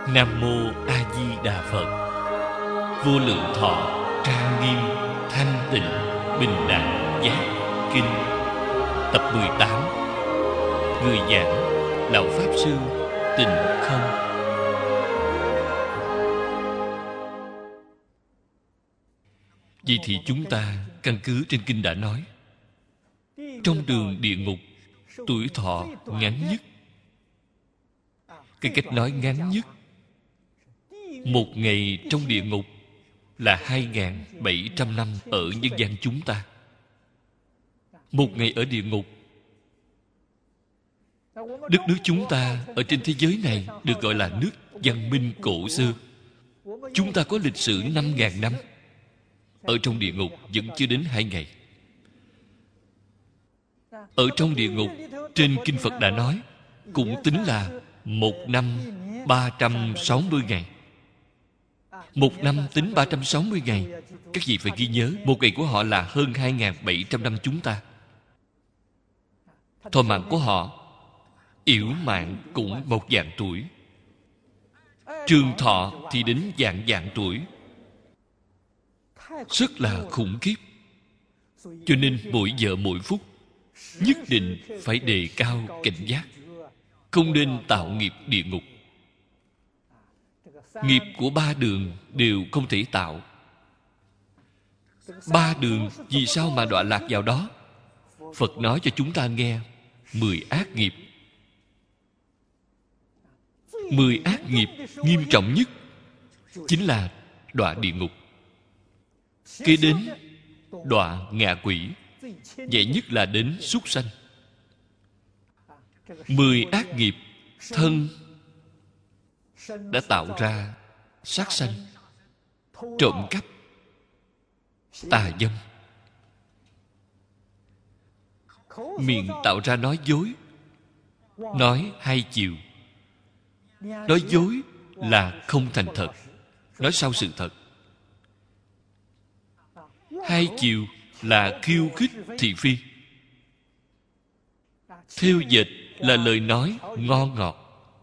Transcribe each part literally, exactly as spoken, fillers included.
Nam Mô A Di Đà Phật. Vô lượng thọ trang nghiêm thanh tịnh bình đẳng giác kinh. Tập mười tám. Người giảng Lão Pháp Sư Tịnh Không. Vậy thì chúng ta căn cứ trên kinh đã nói, trong đường địa ngục tuổi thọ ngắn nhất. Cái cách nói ngắn nhất, một ngày trong địa ngục là hai nghìn bảy trăm năm ở nhân gian chúng ta. Một ngày ở địa ngục, đất nước chúng ta ở trên thế giới này được gọi là nước văn minh cổ xưa. Chúng ta có lịch sử năm nghìn năm. Ở trong địa ngục vẫn chưa đến hai ngày. Ở trong địa ngục, trên kinh Phật đã nói, cũng tính là một năm ba trăm sáu mươi ngày. Một năm tính ba trăm sáu mươi ngày. Các vị phải ghi nhớ, một ngày của họ là hơn hai nghìn bảy trăm năm chúng ta. Thọ mạng của họ yểu mạng cũng một vạn tuổi, trường thọ thì đến vạn vạn tuổi. Rất là khủng khiếp. Cho nên mỗi giờ mỗi phút nhất định phải đề cao cảnh giác, không nên tạo nghiệp địa ngục. Nghiệp của ba đường đều không thể tạo. Ba đường vì sao mà đọa lạc vào đó? Phật nói cho chúng ta nghe mười ác nghiệp. Mười ác nghiệp nghiêm trọng nhất chính là đọa địa ngục, kế đến đọa ngạ quỷ, dễ nhất là đến súc sanh. Mười ác nghiệp thân đã tạo ra sát sanh, trộm cắp, tà dâm. Miệng tạo ra nói dối, nói hai chiều. Nói dối là không thành thật, nói sau sự thật. Hai chiều là khiêu khích thị phi. Thêu dệt là lời nói ngon ngọt,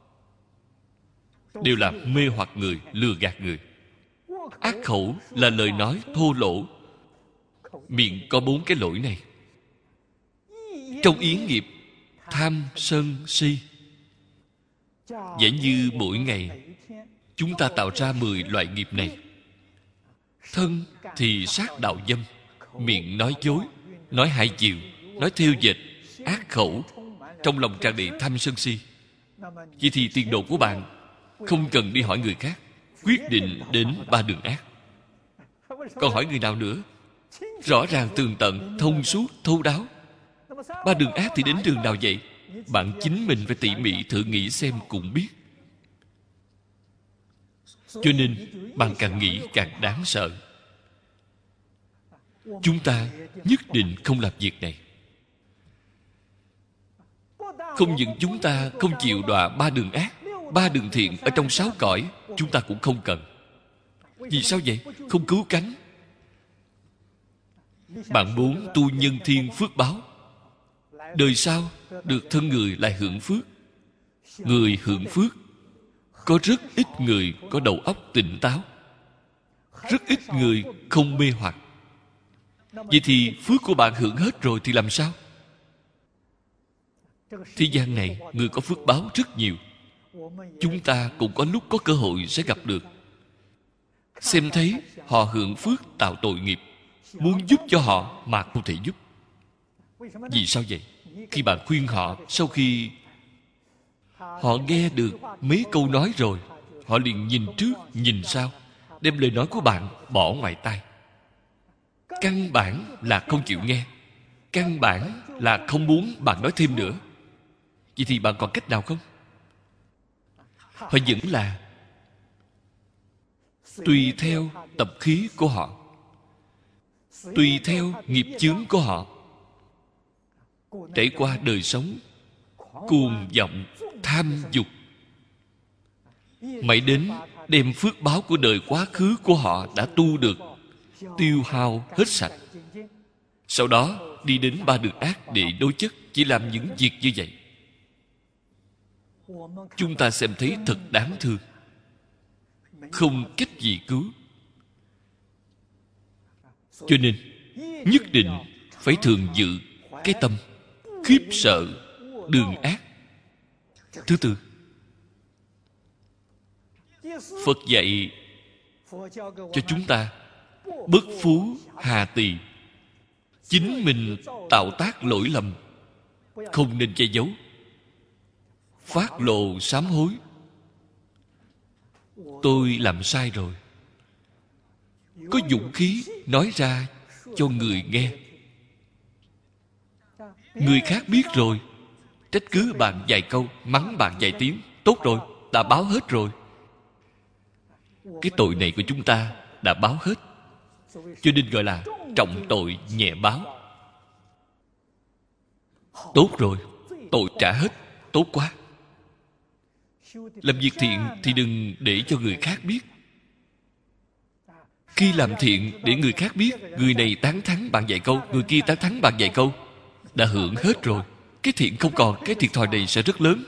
đều là mê hoặc người, lừa gạt người. Ác khẩu là lời nói thô lỗ. Miệng có bốn cái lỗi này. Trong yến nghiệp tham sân si, giả như mỗi ngày chúng ta tạo ra mười loại nghiệp này. Thân thì sát đạo dâm, miệng nói dối, nói hai chiều, nói thêu dệt, ác khẩu, trong lòng tràn đầy tham sân si. Vậy thì tiền đồ của bạn không cần đi hỏi người khác, quyết định đến ba đường ác. Còn hỏi người nào nữa? Rõ ràng tường tận, thông suốt, thấu đáo. Ba đường ác thì đến đường nào vậy? Bạn chính mình phải tỉ mỉ thử nghĩ xem cũng biết. Cho nên bạn càng nghĩ càng đáng sợ. Chúng ta nhất định không làm việc này. Không những chúng ta không chịu đọa ba đường ác, ba đường thiện ở trong sáu cõi chúng ta cũng không cần. Vì sao vậy? Không cứu cánh. Bạn muốn tu nhân thiên phước báo, đời sau được thân người lại hưởng phước. Người hưởng phước, có rất ít người có đầu óc tỉnh táo, rất ít người không mê hoặc. Vậy thì phước của bạn hưởng hết rồi thì làm sao? Thế gian này người có phước báo rất nhiều. Chúng ta cũng có lúc có cơ hội sẽ gặp được. Xem thấy họ hưởng phước tạo tội nghiệp, muốn giúp cho họ mà không thể giúp. Vì sao vậy? Khi bạn khuyên họ, sau khi họ nghe được mấy câu nói rồi, họ liền nhìn trước nhìn sau, đem lời nói của bạn bỏ ngoài tai. Căn bản là không chịu nghe, căn bản là không muốn bạn nói thêm nữa. Vậy thì bạn còn cách nào không? Họ vẫn là tùy theo tập khí của họ, tùy theo nghiệp chướng của họ, trải qua đời sống cuồng vọng tham dục, mãi đến đem phước báo của đời quá khứ của họ đã tu được tiêu hao hết sạch. Sau đó đi đến ba đường ác để đối chất, chỉ làm những việc như vậy. Chúng ta xem thấy thật đáng thương. không cách gì cứu. Cho nên nhất định phải thường giữ cái tâm khiếp sợ đường ác. Thứ tư, Phật dạy cho chúng ta bất phú hà tỳ. Chính mình tạo tác lỗi lầm không nên che giấu, phát lộ sám hối. Tôi làm sai rồi, có dũng khí nói ra cho người nghe. Người khác biết rồi, trách cứ bạn vài câu, mắng bạn vài tiếng, tốt rồi, đã báo hết rồi. Cái tội này của chúng ta đã báo hết, cho nên gọi là trọng tội nhẹ báo. Tốt rồi, tội trả hết, tốt quá. Làm việc thiện thì đừng để cho người khác biết. Khi làm thiện để người khác biết, người này tán thán bạn vài câu, người kia tán thán bạn vài câu, đã hưởng hết rồi. Cái thiện không còn, cái thiệt thòi này sẽ rất lớn.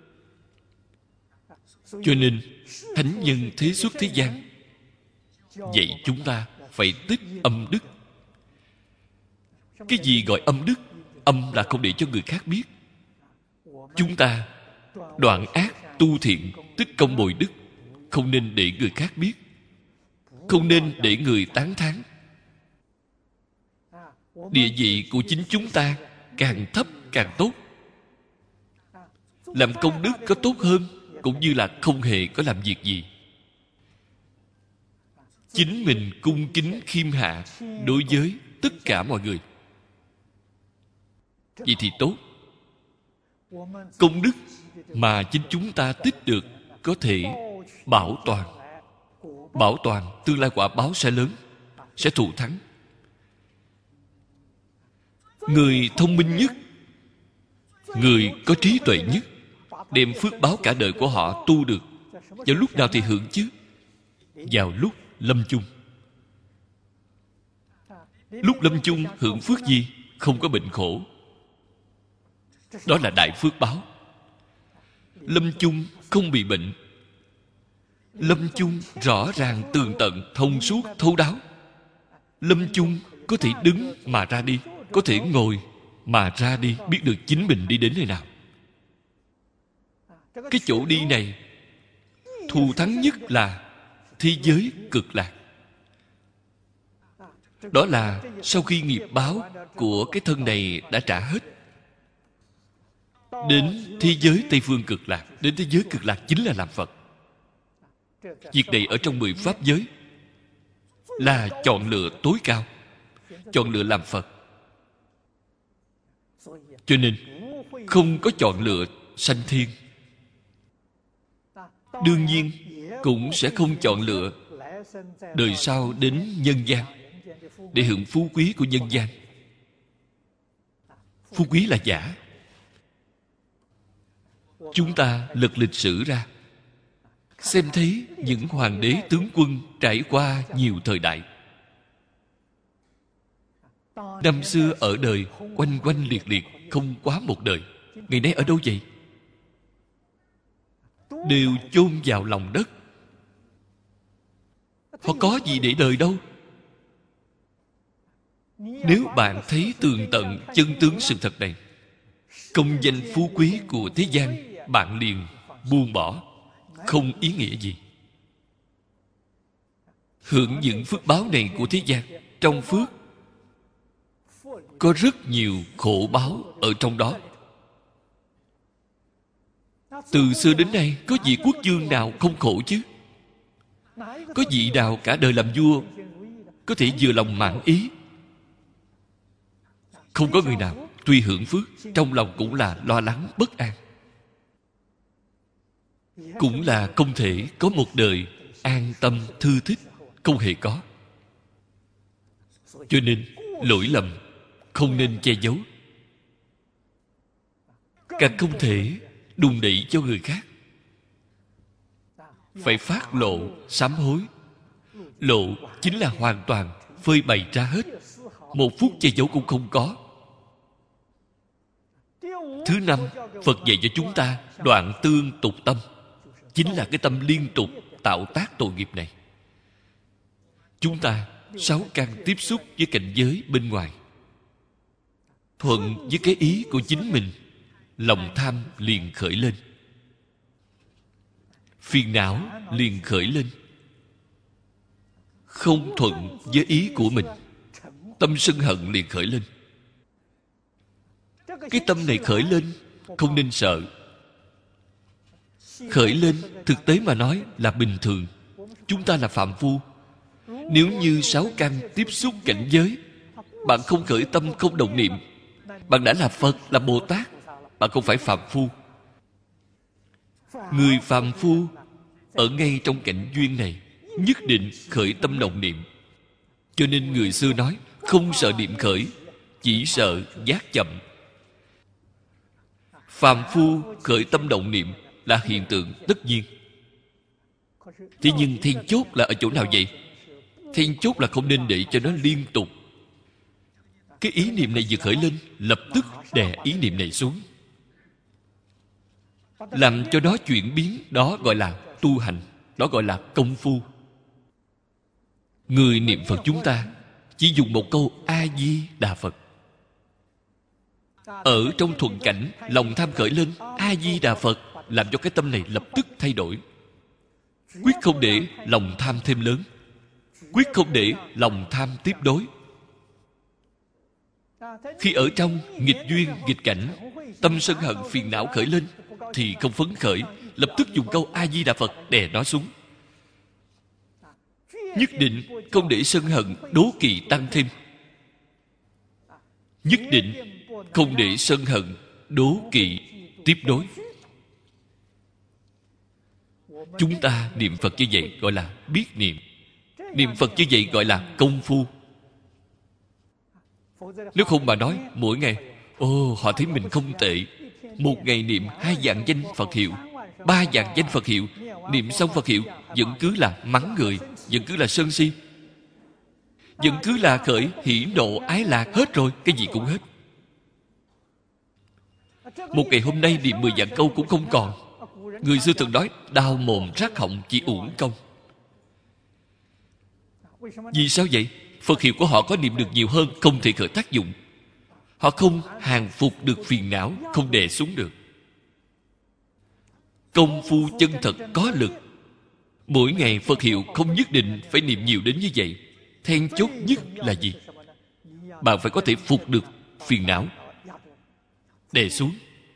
Cho nên thánh nhân thế xuất thế gian dạy chúng ta phải tích âm đức. Cái gì gọi âm đức? Âm là không để cho người khác biết. Chúng ta đoạn ác tu thiện, tích công bồi đức, không nên để người khác biết, không nên để người tán thán. Địa vị của chính chúng ta càng thấp càng tốt. Làm công đức có tốt hơn, cũng như là không hề có làm việc gì. Chính mình cung kính khiêm hạ đối với tất cả mọi người, vậy thì tốt. Công đức mà chính chúng ta tích được có thể bảo toàn. Bảo toàn tương lai quả báo sẽ lớn, sẽ thù thắng. Người thông minh nhất, người có trí tuệ nhất, đem phước báo cả đời của họ tu được, vào lúc nào thì hưởng chứ? Vào lúc lâm chung. Lúc lâm chung hưởng phước gì? Không có bệnh khổ. Đó là đại phước báo. Lâm chung không bị bệnh. Lâm chung rõ ràng tường tận, thông suốt, thấu đáo. Lâm chung có thể đứng mà ra đi, có thể ngồi mà ra đi, biết được chính mình đi đến nơi nào. Cái chỗ đi này thù thắng nhất là thế giới cực lạc. Đó là sau khi nghiệp báo của cái thân này đã trả hết, đến thế giới Tây Phương cực lạc. Đến thế giới cực lạc chính là làm Phật. Việc này ở trong mười pháp giới là chọn lựa tối cao, chọn lựa làm Phật. Cho nên không có chọn lựa sanh thiên. Đương nhiên cũng sẽ không chọn lựa đời sau đến nhân gian để hưởng phú quý của nhân gian. Phú quý là giả. Chúng ta lật lịch sử ra, xem thấy những hoàng đế tướng quân trải qua nhiều thời đại. Năm xưa ở đời quanh quanh liệt liệt, không quá một đời. Ngày nay ở đâu vậy? Đều chôn vào lòng đất. Họ có gì để đời đâu. Nếu bạn thấy tường tận chân tướng sự thật này, công danh phú quý của thế gian bạn liền buông bỏ, không ý nghĩa gì. Hưởng những phước báo này của thế gian, trong phước có rất nhiều khổ báo ở trong đó. Từ xưa đến nay có vị quốc vương nào không khổ chứ? Có vị nào cả đời làm vua có thể vừa lòng mãn ý? Không có người nào. Tuy hưởng phước, trong lòng cũng là lo lắng bất an, cũng là không thể có một đời an tâm thư thích. Không hề có. Cho nên lỗi lầm không nên che giấu, càng không thể đùn đẩy cho người khác. Phải phát lộ sám hối. Lộ chính là hoàn toàn phơi bày ra hết, một phút che giấu cũng không có. Thứ năm, Phật dạy cho chúng ta đoạn tương tục tâm, chính là cái tâm liên tục tạo tác tội nghiệp này. Chúng ta sáu căn tiếp xúc với cảnh giới bên ngoài, thuận với cái ý của chính mình, lòng tham liền khởi lên, phiền não liền khởi lên. Không thuận với ý của mình, tâm sân hận liền khởi lên. Cái tâm này khởi lên không nên sợ. Khởi lên thực tế mà nói là bình thường. Chúng ta là phàm phu. Nếu như sáu căn tiếp xúc cảnh giới, bạn không khởi tâm, không động niệm, bạn đã là Phật, là Bồ Tát. Bạn không phải phàm phu. Người phàm phu ở ngay trong cảnh duyên này nhất định khởi tâm động niệm. Cho nên người xưa nói không sợ niệm khởi, chỉ sợ giác chậm. Phàm phu khởi tâm động niệm là hiện tượng tất nhiên. Thế nhưng then chốt là ở chỗ nào vậy? Then chốt là không nên để cho nó liên tục. Cái ý niệm này vừa khởi lên, lập tức đè ý niệm này xuống, làm cho nó chuyển biến. Đó gọi là tu hành, đó gọi là công phu. Người niệm Phật chúng ta chỉ dùng một câu A-di-đà Phật. Ở trong thuận cảnh, lòng tham khởi lên, A-di-đà Phật, làm cho cái tâm này lập tức thay đổi. Quyết không để lòng tham thêm lớn, quyết không để lòng tham tiếp đối. Khi ở trong nghịch duyên, nghịch cảnh, tâm sân hận phiền não khởi lên, thì không phấn khởi, lập tức dùng câu A-di-đà Phật đè nó xuống. Nhất định không để sân hận đố kỵ tăng thêm. Nhất định không để sân hận đố kỵ tiếp đối. Chúng ta niệm Phật như vậy gọi là biết niệm. Niệm Phật như vậy gọi là công phu. Nếu không mà nói mỗi ngày, ồ, họ thấy mình không tệ, một ngày niệm hai vạn danh Phật hiệu, ba vạn danh Phật hiệu, niệm xong Phật hiệu vẫn cứ là mắng người, vẫn cứ là sân si, vẫn cứ là khởi hỉ nộ ái lạc, hết rồi, cái gì cũng hết. Một ngày hôm nay niệm mười vạn câu cũng không còn. Người xưa từng nói đau mồm rát họng chỉ uổng công. Vì sao vậy? Phật hiệu của họ có niệm được nhiều hơn, không thể khởi tác dụng. Họ không hàng phục được phiền não, không đè xuống được. Công phu chân thật có lực. Mỗi ngày Phật hiệu không nhất định phải niệm nhiều đến như vậy. Then chốt nhất là gì? Bạn phải có thể phục được phiền não, đè xuống.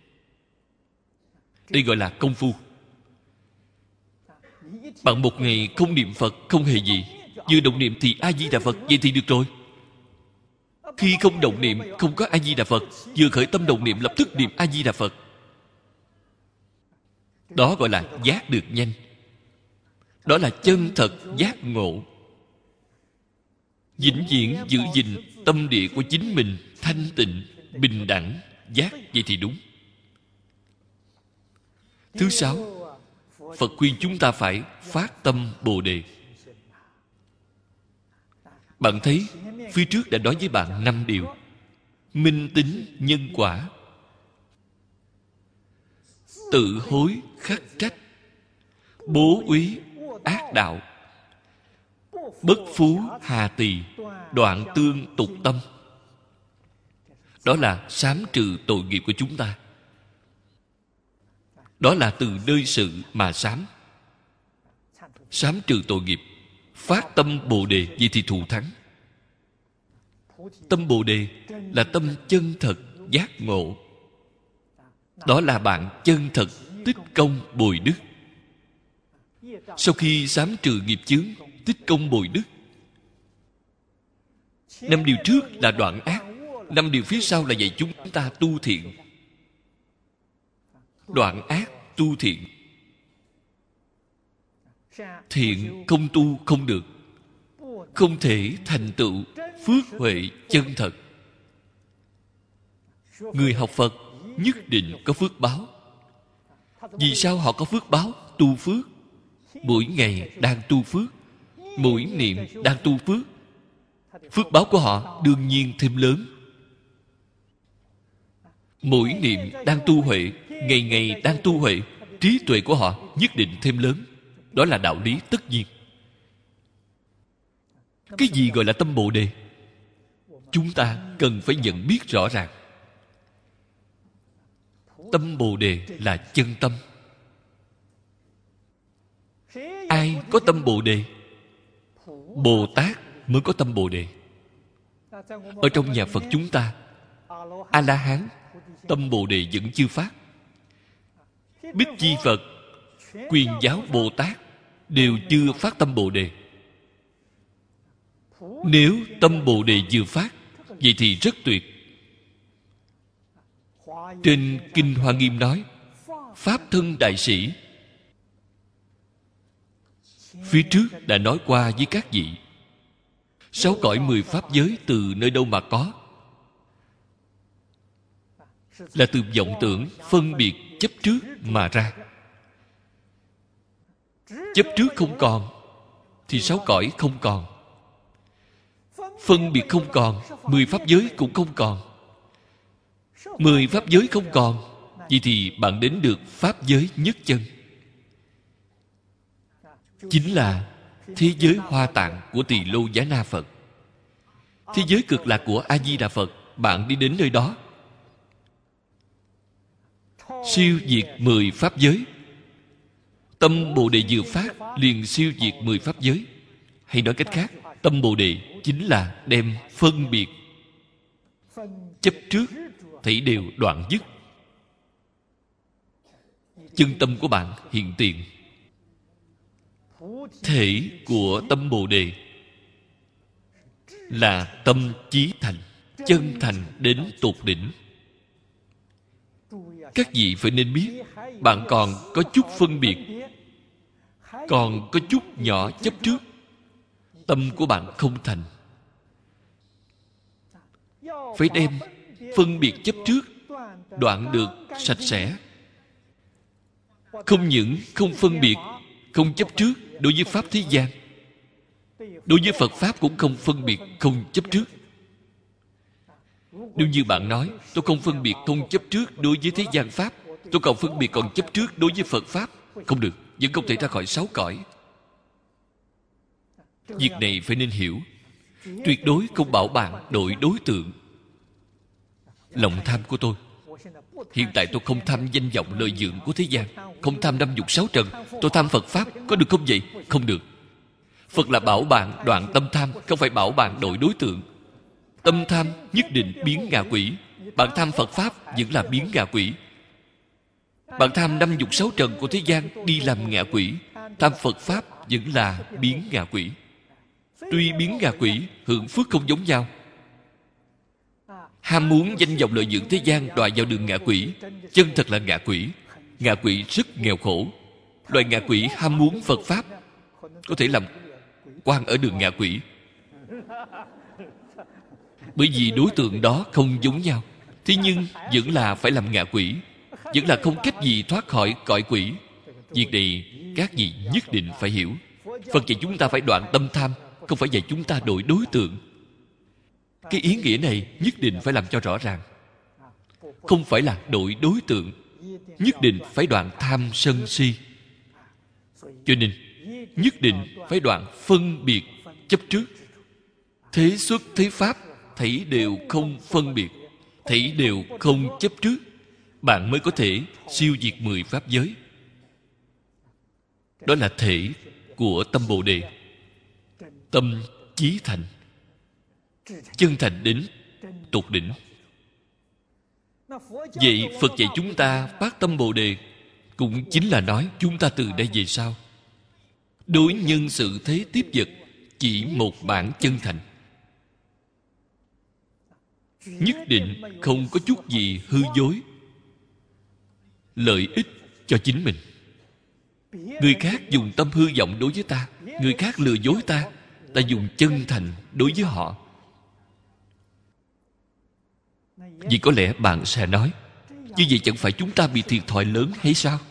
Đây gọi là công phu. Bạn một ngày không niệm Phật không hề gì, vừa động niệm thì A-di-đà Phật, vậy thì được rồi. Khi không động niệm, không có A-di-đà Phật, vừa khởi tâm động niệm lập tức niệm A-di-đà Phật. Đó gọi là giác được nhanh. Đó là chân thật giác ngộ. Vĩnh viễn giữ gìn tâm địa của chính mình thanh tịnh, bình đẳng, giác, vậy thì đúng. Thứ sáu, Phật khuyên chúng ta phải phát tâm Bồ Đề. Bạn thấy phía trước đã nói với bạn năm điều: minh tính nhân quả, tự hối khắc trách, bố úy ác đạo, bất phú hà tỳ, đoạn tương tục tâm. Đó là sám trừ tội nghiệp của chúng ta. Đó là từ nơi sự mà sám. Sám trừ tội nghiệp, phát tâm Bồ Đề, vậy thì thù thắng. Tâm Bồ Đề là tâm chân thật giác ngộ. Đó là bạn chân thật tích công bồi đức. Sau khi sám trừ nghiệp chướng, tích công bồi đức. Năm điều trước là đoạn ác, năm điều phía sau là dạy chúng ta tu thiện. Đoạn ác tu thiện. Thiện không tu không được, không thể thành tựu phước huệ chân thật. Người học Phật nhất định có phước báo. Vì sao họ có phước báo? Tu phước. Mỗi ngày đang tu phước, mỗi niệm đang tu phước. Phước báo của họ đương nhiên thêm lớn. Mỗi niệm đang tu huệ, ngày ngày đang tu huệ, trí tuệ của họ nhất định thêm lớn. Đó là đạo lý tất nhiên. Cái gì gọi là tâm Bồ Đề? Chúng ta cần phải nhận biết rõ ràng. Tâm Bồ Đề là chân tâm. Ai có tâm Bồ Đề? Bồ Tát mới có tâm Bồ Đề. Ở trong nhà Phật chúng ta, A-la-hán tâm Bồ Đề vẫn chưa phát. Bích Chi Phật, Quyền Giáo Bồ Tát đều chưa phát tâm Bồ Đề. Nếu tâm Bồ Đề vừa phát, vậy thì rất tuyệt. Trên Kinh Hoa Nghiêm nói, Pháp thân đại sĩ, phía trước đã nói qua với các vị, sáu cõi mười pháp giới từ nơi đâu mà có? Là từ vọng tưởng phân biệt chấp trước mà ra. Chấp trước không còn thì sáu cõi không còn. Phân biệt không còn, mười pháp giới cũng không còn. Mười pháp giới không còn, vậy thì bạn đến được pháp giới nhất chân, chính là thế giới Hoa Tạng của Tỳ Lô Giá Na Phật. Thế giới Cực Lạc của A Di Đà Phật, bạn đi đến nơi đó, siêu diệt mười pháp giới. Tâm Bồ Đề vừa phát liền siêu diệt mười pháp giới. Hay nói cách khác, tâm Bồ Đề chính là đem phân biệt chấp trước thảy đều đoạn dứt. Chân tâm của bạn hiện tiền. Thể của tâm Bồ Đề là tâm chí thành, chân thành đến tột đỉnh. Các vị phải nên biết, bạn còn có chút phân biệt, còn có chút nhỏ chấp trước, tâm của bạn không thành. Phải đem phân biệt chấp trước đoạn được sạch sẽ. Không những không phân biệt, không chấp trước đối với pháp thế gian, đối với Phật Pháp cũng không phân biệt, không chấp trước. Nếu như bạn nói, tôi không phân biệt, không chấp trước đối với thế gian Pháp, tôi còn phân biệt, còn chấp trước đối với Phật Pháp, không được, vẫn không thể ra khỏi sáu cõi. Việc này phải nên hiểu. Tuyệt đối không bảo bạn đổi đối tượng. Lòng tham của tôi, hiện tại tôi không tham danh vọng lợi dưỡng của thế gian, không tham năm dục sáu trần, tôi tham Phật Pháp, có được không vậy? Không được. Phật là bảo bạn đoạn tâm tham, không phải bảo bạn đổi đối tượng. Tâm tham nhất định biến ngạ quỷ. Bạn tham Phật Pháp vẫn là biến ngạ quỷ. Bạn tham năm dục sáu trần của thế gian đi làm ngạ quỷ. Tham Phật Pháp vẫn là biến ngạ quỷ. Tuy biến ngạ quỷ, hưởng phước không giống nhau. Ham muốn danh vọng lợi dưỡng thế gian đọa vào đường ngạ quỷ, chân thật là ngạ quỷ. Ngạ quỷ rất nghèo khổ. Loài ngạ quỷ ham muốn Phật Pháp có thể làm quan ở đường ngạ quỷ, bởi vì đối tượng đó không giống nhau. Thế nhưng vẫn là phải làm ngạ quỷ, vẫn là không cách gì thoát khỏi cõi quỷ. Việc này các vị nhất định phải hiểu. Phật dạy chúng ta phải đoạn tâm tham, không phải dạy chúng ta đổi đối tượng. Cái ý nghĩa này nhất định phải làm cho rõ ràng. Không phải là đổi đối tượng, nhất định phải đoạn tham sân si. Cho nên nhất định phải đoạn phân biệt chấp trước. Thế xuất thế pháp thảy đều không phân biệt, thảy đều không chấp trước, bạn mới có thể siêu diệt mười pháp giới. Đó là thể của tâm Bồ Đề. Tâm chí thành, chân thành đến tột đỉnh. Vậy Phật dạy chúng ta phát tâm Bồ Đề, cũng chính là nói chúng ta từ đây về sau đối nhân sự thế tiếp vật chỉ một bản chân thành, nhất định không có chút gì hư dối, lợi ích cho chính mình. Người khác dùng tâm hư vọng đối với ta, người khác lừa dối ta, ta dùng chân thành đối với họ. Vì có lẽ bạn sẽ nói, như vậy chẳng phải chúng ta bị thiệt thòi lớn hay sao?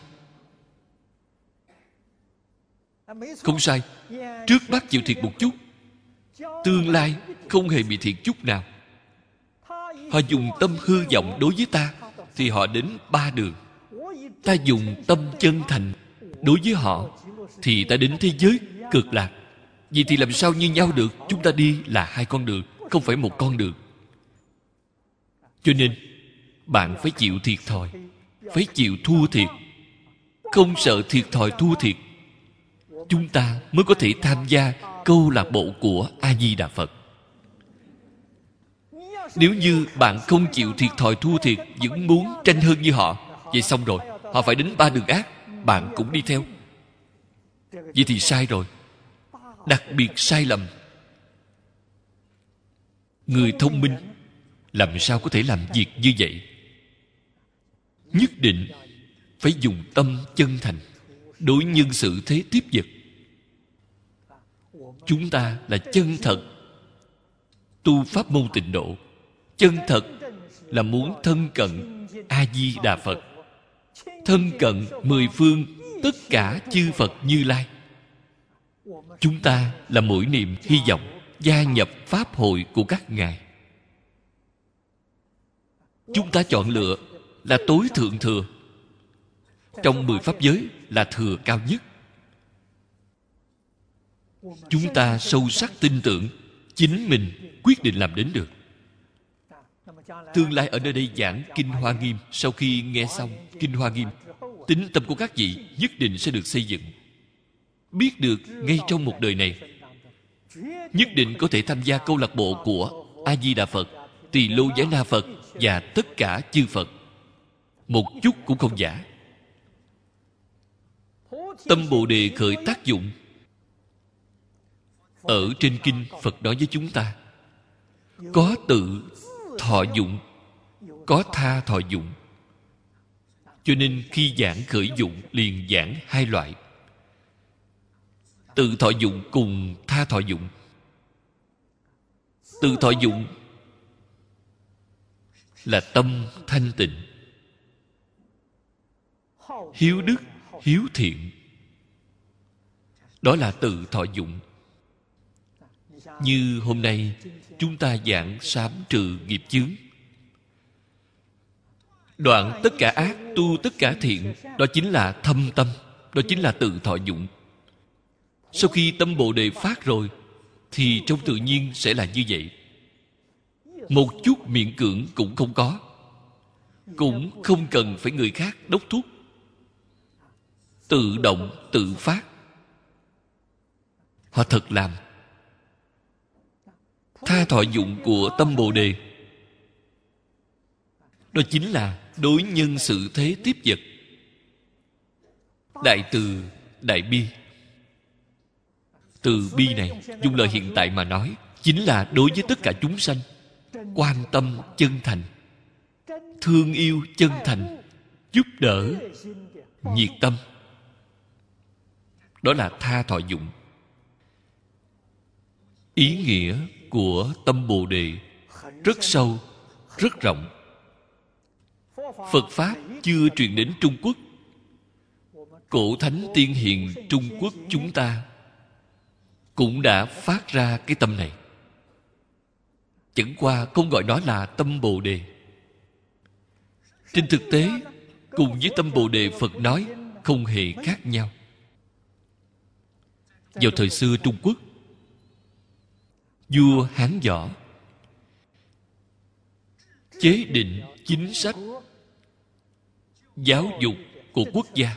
Không sai. Trước mắt chịu thiệt một chút, tương lai không hề bị thiệt chút nào. Họ dùng tâm hư vọng đối với ta, thì họ đến ba đường. Ta dùng tâm chân thành Đối với họ thì ta đến thế giới cực lạc. Vậy thì làm sao như nhau được? Chúng ta đi là hai con đường, không phải một con đường. Cho nên bạn phải chịu thiệt thòi, phải chịu thua thiệt. Không sợ thiệt thòi thua thiệt, chúng ta mới có thể tham gia câu lạc bộ của A Di Đà Phật. Nếu như bạn không chịu thiệt thòi thua thiệt, vẫn muốn tranh hơn như họ, vậy xong rồi, họ phải đến ba đường ác, bạn cũng đi theo. Vậy thì sai rồi, đặc biệt sai lầm. Người thông minh làm sao có thể làm việc như vậy? Nhất định phải dùng tâm chân thành đối nhân xử thế tiếp vật. Chúng ta là chân thật tu pháp môn tịnh độ. Chân thật là muốn thân cận A Di Đà Phật, thân cận mười phương tất cả chư Phật Như Lai. Chúng ta là mỗi niệm hy vọng gia nhập pháp hội của các ngài. Chúng ta chọn lựa là tối thượng thừa. Trong mười pháp giới là thừa cao nhất. Chúng ta sâu sắc tin tưởng chính mình quyết định làm đến được. Tương lai ở nơi đây giảng Kinh Hoa Nghiêm, sau khi nghe xong Kinh Hoa Nghiêm, tín tâm của các vị nhất định sẽ được xây dựng. Biết được ngay trong một đời này, nhất định có thể tham gia câu lạc bộ của A Di Đà Phật, Tỳ Lô Giải Na Phật và tất cả chư Phật. Một chút cũng không giả. Tâm Bồ Đề khởi tác dụng. Ở trên kinh Phật nói với chúng ta, có tự thọ dụng, có tha thọ dụng. Cho nên khi giảng khởi dụng liền giảng hai loại: tự thọ dụng cùng tha thọ dụng. Tự thọ dụng là tâm thanh tịnh, hiếu đức, hiếu thiện. Đó là tự thọ dụng. Như hôm nay chúng ta giảng sám trừ nghiệp chướng, đoạn tất cả ác, tu tất cả thiện. Đó chính là thâm tâm, đó chính là tự thọ dụng. Sau khi tâm Bồ Đề phát rồi thì trong tự nhiên sẽ là như vậy. Một chút miễn cưỡng cũng không có, cũng không cần phải người khác đốc thúc. Tự động, tự phát. Họ thật làm. Tha thọ dụng của tâm Bồ Đề, đó chính là đối nhân xử thế tiếp vật. Đại từ, đại bi. Từ bi này, dùng lời hiện tại mà nói, chính là đối với tất cả chúng sanh, quan tâm chân thành, thương yêu chân thành, giúp đỡ nhiệt tâm. Đó là tha thọ dụng. Ý nghĩa của tâm Bồ Đề rất sâu, rất rộng. Phật Pháp chưa truyền đến Trung Quốc. Cổ Thánh Tiên Hiền Trung Quốc chúng ta cũng đã phát ra cái tâm này. Chẳng qua không gọi nó là tâm Bồ Đề. Trên thực tế, cùng với tâm Bồ Đề Phật nói không hề khác nhau. Vào thời xưa Trung Quốc, vua Hán Võ chế định chính sách giáo dục của quốc gia.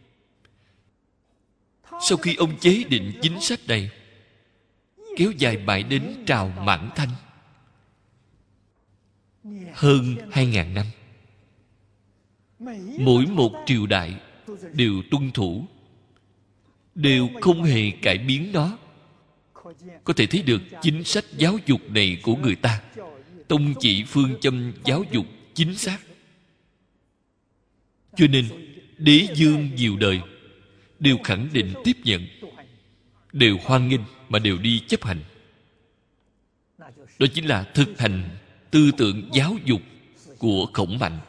Sau khi ông chế định chính sách này, kéo dài mãi đến Trào Mãn Thanh, hơn hai ngàn năm. Mỗi một triều đại đều tuân thủ, đều không hề cải biến nó. Có thể thấy được chính sách giáo dục này của người ta, tông chỉ phương châm giáo dục chính xác. Cho nên đế dương nhiều đời đều khẳng định tiếp nhận, đều hoan nghênh mà đều đi chấp hành. Đó chính là thực hành tư tưởng giáo dục của Khổng Mạnh.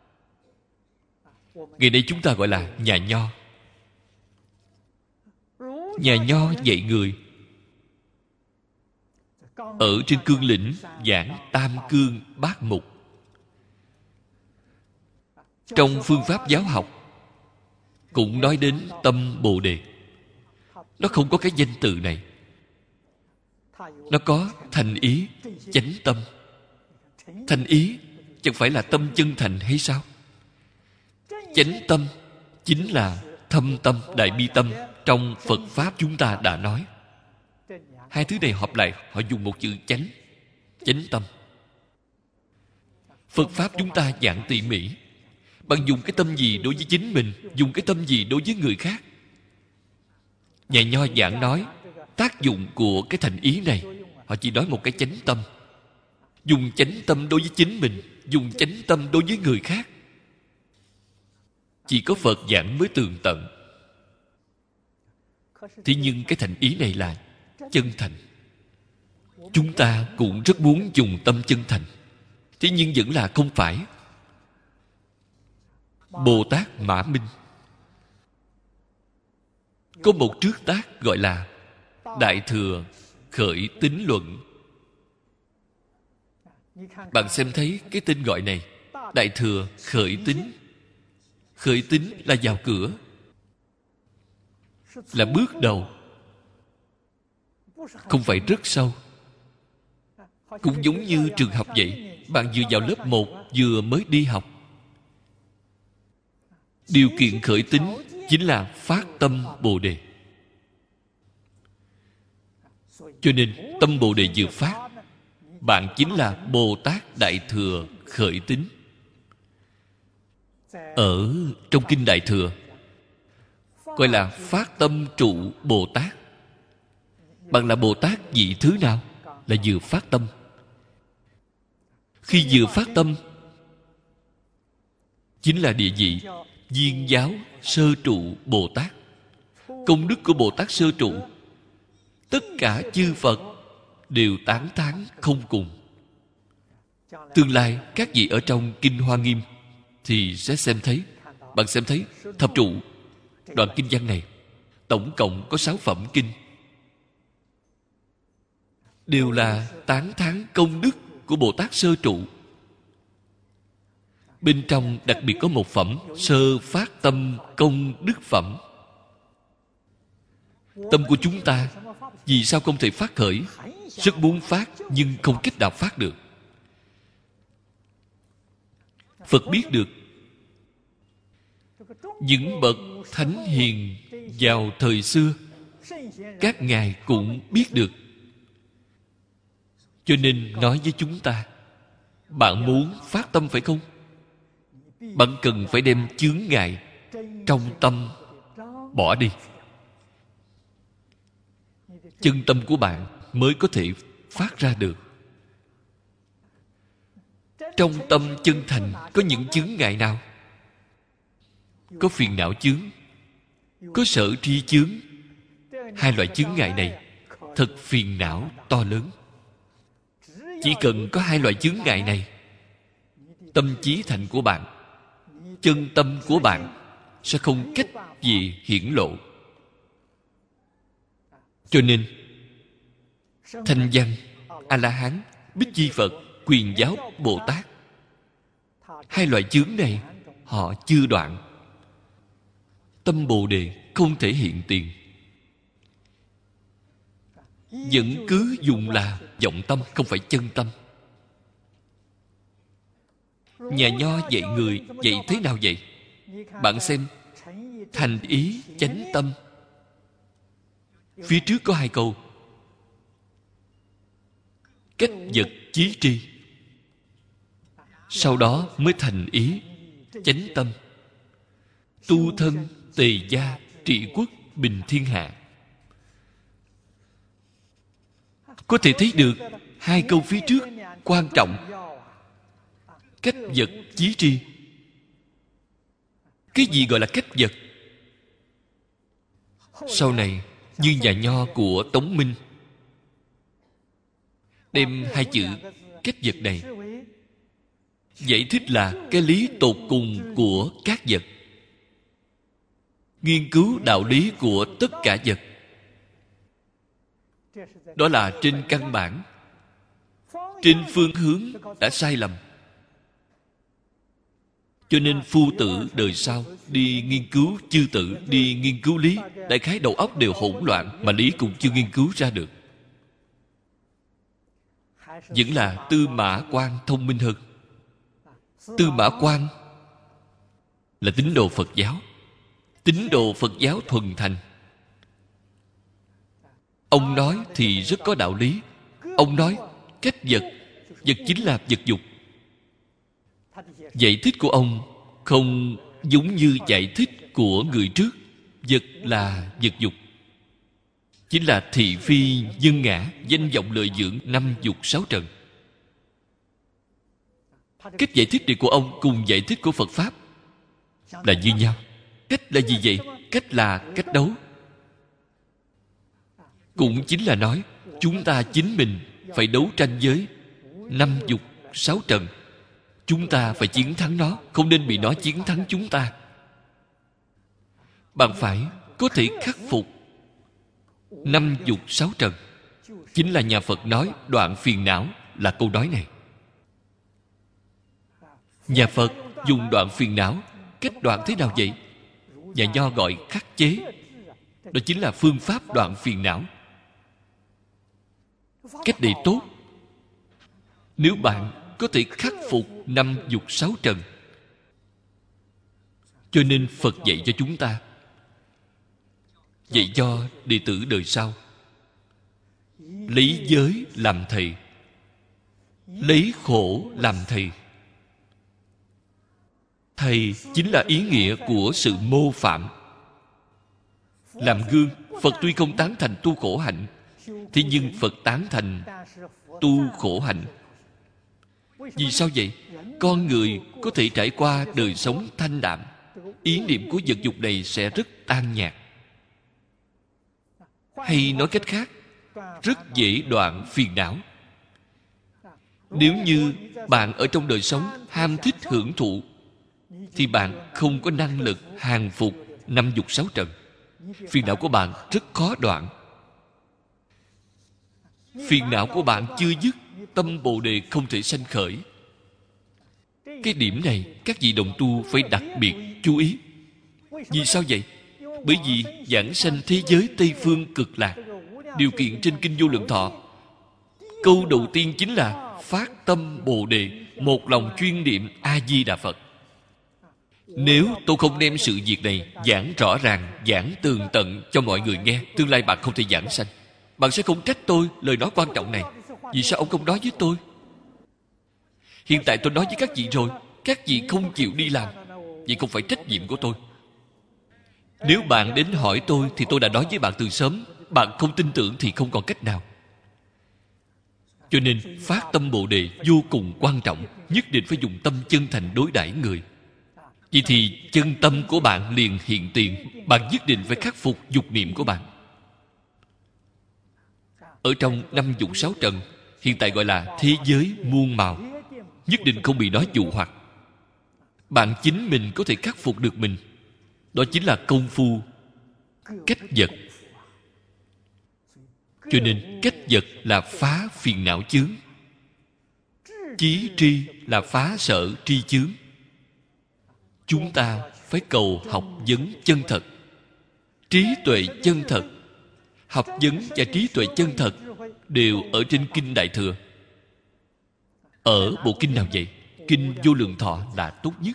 Ngày nay chúng ta gọi là nhà Nho. Nhà Nho dạy người. Ở trên cương lĩnh giảng tam cương bát mục. Trong phương pháp giáo học, cũng nói đến tâm Bồ Đề. Nó không có cái danh từ này. Nó có thành ý, chánh tâm. Thành ý chẳng phải là tâm chân thành hay sao? Chánh tâm chính là thâm tâm, đại bi tâm trong Phật Pháp chúng ta đã nói. Hai thứ này hợp lại, họ dùng một chữ chánh. Chánh tâm. Phật Pháp chúng ta giảng tỉ mỉ. Bạn dùng cái tâm gì đối với chính mình, dùng cái tâm gì đối với người khác. Nhà Nho giảng nói tác dụng của cái thành ý này, họ chỉ nói một cái chánh tâm. Dùng chánh tâm đối với chính mình, dùng chánh tâm đối với người khác. Chỉ có Phật giảng mới tường tận. Thế nhưng cái thành ý này là chân thành. Chúng ta cũng rất muốn dùng tâm chân thành, thế nhưng vẫn là không phải. Bồ Tát Mã Minh có một trước tác gọi là Đại Thừa Khởi Tín Luận. Bạn xem thấy cái tên gọi này, Đại Thừa Khởi Tín. Khởi tín là vào cửa, là bước đầu, không phải rất sâu. Cũng giống như trường học vậy. Bạn vừa vào lớp một, vừa mới đi học. Điều kiện khởi tín chính là phát tâm Bồ Đề. Cho nên tâm Bồ Đề vừa phát, bạn chính là Bồ Tát Đại Thừa Khởi Tín. Ở trong Kinh Đại Thừa gọi là phát tâm trụ Bồ Tát. Bạn là Bồ Tát vị thứ nào? Là vừa phát tâm. Khi vừa phát tâm chính là địa vị Viên Giáo Sơ Trụ Bồ Tát. Công đức của Bồ Tát Sơ Trụ, tất cả chư Phật đều tán thán không cùng. Tương lai các vị ở trong Kinh Hoa Nghiêm thì sẽ xem thấy. Bạn xem thấy thập trụ, đoạn kinh văn này tổng cộng có sáu phẩm kinh, đều là tán thán công đức của Bồ Tát Sơ Trụ. Bên trong đặc biệt có một phẩm Sơ Phát Tâm Công Đức Phẩm. Tâm của chúng ta vì sao không thể phát khởi? Rất muốn phát nhưng không cách nào phát được. Phật biết được. Những bậc thánh hiền vào thời xưa, các ngài cũng biết được. Cho nên nói với chúng ta, bạn muốn phát tâm phải không? Bạn cần phải đem chướng ngại trong tâm bỏ đi. Chân tâm của bạn mới có thể phát ra được. Trong tâm chân thành có những chướng ngại nào? Có phiền não chướng, có sở tri chướng. Hai loại chướng ngại này thật phiền não to lớn. Chỉ cần có hai loại chướng ngại này, tâm chí thành của bạn, chân tâm của bạn sẽ không cách gì hiển lộ. Cho nên Thanh Văn, A-la-hán, Bích Chi Phật, Quyền Giáo Bồ Tát, hai loại chướng này họ chưa đoạn. Tâm Bồ Đề không thể hiện tiền, vẫn cứ dùng là vọng tâm, không phải chân tâm. Nhà Nho dạy người dạy thế nào vậy? Bạn xem, thành ý chánh tâm, phía trước có hai câu: cách vật chí tri. Sau đó mới thành ý chánh tâm. Tu thân tề gia trị quốc bình thiên hạ. Có thể thấy được hai câu phía trước quan trọng. Cách vật chí tri. Cái gì gọi là cách vật? Sau này như nhà Nho của Tống Minh đem hai chữ cách vật này giải thích là cái lý tột cùng của các vật, nghiên cứu đạo lý của tất cả vật. Đó là trên căn bản, trên phương hướng đã sai lầm. Cho nên phu tử đời sau đi nghiên cứu chư tự, đi nghiên cứu lý, đại khái đầu óc đều hỗn loạn, mà lý cũng chưa nghiên cứu ra được. Vẫn là Tư Mã Quan thông minh hơn. Tư Mã Quan là tín đồ Phật giáo, tín đồ Phật giáo thuần thành. Ông nói thì rất có đạo lý. Ông nói cách vật, vật chính là vật dục. Giải thích của ông không giống như giải thích của người trước. Vật là vật dục, chính là thị phi nhân ngã, danh vọng lợi dưỡng, năm dục sáu trần. Cách giải thích này của ông cùng giải thích của Phật Pháp là như nhau. Cách là gì vậy? Cách là cách đấu. Cũng chính là nói chúng ta chính mình phải đấu tranh với năm dục sáu trần. Chúng ta phải chiến thắng nó, không nên bị nó chiến thắng chúng ta. Bạn phải có thể khắc phục năm dục sáu trần. Chính là nhà Phật nói đoạn phiền não là câu nói này. Nhà Phật dùng đoạn phiền não. Cách đoạn thế nào vậy? Nhà Nho gọi khắc chế. Đó chính là phương pháp đoạn phiền não. Cách này tốt. Nếu bạn có thể khắc phục năm dục sáu trần, cho nên Phật dạy cho chúng ta, dạy cho đệ tử đời sau, lấy giới làm thầy, lấy khổ làm thầy. Thầy chính là ý nghĩa của sự mô phạm. Làm gương. Phật tuy không tán thành tu khổ hạnh, thế nhưng Phật tán thành tu khổ hạnh. Vì sao vậy? Con người có thể trải qua đời sống thanh đạm, ý niệm của vật dục này sẽ rất an nhạt. Hay nói cách khác, rất dễ đoạn phiền não. Nếu như bạn ở trong đời sống ham thích hưởng thụ, thì bạn không có năng lực hàng phục năm dục sáu trần. Phiền não của bạn rất khó đoạn. Phiền não của bạn chưa dứt, tâm Bồ Đề không thể sanh khởi. Cái điểm này các vị đồng tu phải đặc biệt chú ý. Vì sao vậy? Bởi vì giảng sanh thế giới Tây Phương cực lạc, điều kiện trên Kinh Vô Lượng Thọ, câu đầu tiên chính là phát tâm Bồ Đề, một lòng chuyên niệm A Di Đà Phật. Nếu tôi không đem sự việc này giảng rõ ràng, giảng tường tận cho mọi người nghe, tương lai bạn không thể giảng sanh. Bạn sẽ không trách tôi lời nói quan trọng này. Vì sao ông không nói với tôi? Hiện tại tôi nói với các vị rồi, các vị không chịu đi làm, vậy không phải trách nhiệm của tôi. Nếu bạn đến hỏi tôi thì tôi đã nói với bạn từ sớm. Bạn không tin tưởng thì không còn cách nào. Cho nên phát tâm Bồ Đề vô cùng quan trọng. Nhất định phải dùng tâm chân thành đối đãi người. Vậy thì chân tâm của bạn liền hiện tiền. Bạn nhất định phải khắc phục dục niệm của bạn. Ở trong năm dục sáu trần, hiện tại gọi là thế giới muôn màu, nhất định không bị nó dụ hoặc. Bạn chính mình có thể khắc phục được mình. Đó chính là công phu cách vật. Cho nên cách vật là phá phiền não chướng, chí tri là phá sở tri chướng. Chúng ta phải cầu học vấn chân thật, trí tuệ chân thật. Học vấn và trí tuệ chân thật đều ở trên Kinh Đại Thừa. Ở bộ kinh nào vậy? Kinh Vô Lượng Thọ là tốt nhất.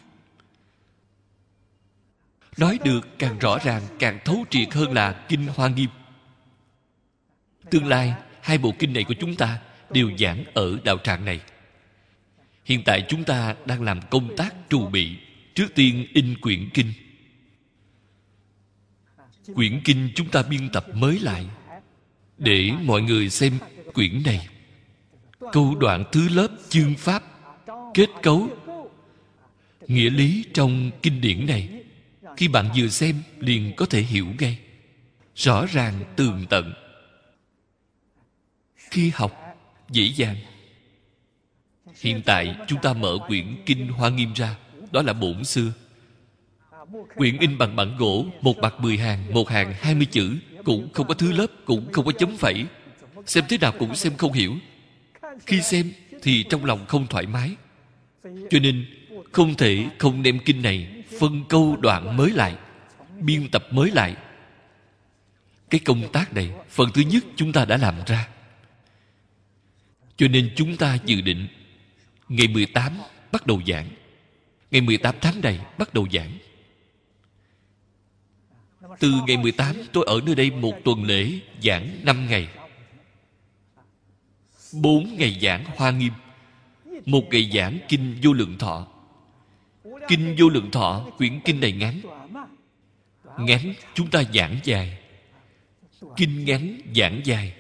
Nói được càng rõ ràng, càng thấu triệt hơn là Kinh Hoa Nghiêm. Tương lai hai bộ kinh này của chúng ta đều giảng ở đạo tràng này. Hiện tại chúng ta đang làm công tác trù bị. Trước tiên in quyển kinh. Quyển kinh chúng ta biên tập mới lại để mọi người xem quyển này. Câu đoạn thứ lớp, chương pháp, kết cấu, nghĩa lý trong kinh điển này, khi bạn vừa xem liền có thể hiểu ngay, rõ ràng tường tận. Khi học dễ dàng. Hiện tại chúng ta mở quyển Kinh Hoa Nghiêm ra, đó là bổn xưa. Quyển in bằng bản gỗ, một mặt mười hàng, một hàng hai mươi chữ, cũng không có thứ lớp, cũng không có chấm phẩy. Xem thế nào cũng xem không hiểu. Khi xem thì trong lòng không thoải mái. Cho nên Không thể không đem kinh này phân câu đoạn mới lại, biên tập mới lại. Cái công tác này, phần thứ nhất chúng ta đã làm ra. Cho nên chúng ta dự định ngày mười tám bắt đầu giảng. Ngày mười tám tháng này bắt đầu giảng. Từ ngày mười tám tôi ở nơi đây một tuần lễ, giảng năm ngày. Bốn ngày giảng Hoa Nghiêm, một ngày giảng Kinh Vô Lượng Thọ. Kinh Vô Lượng Thọ, quyển kinh này ngắn. Ngắn chúng ta giảng dài. Kinh ngắn giảng dài.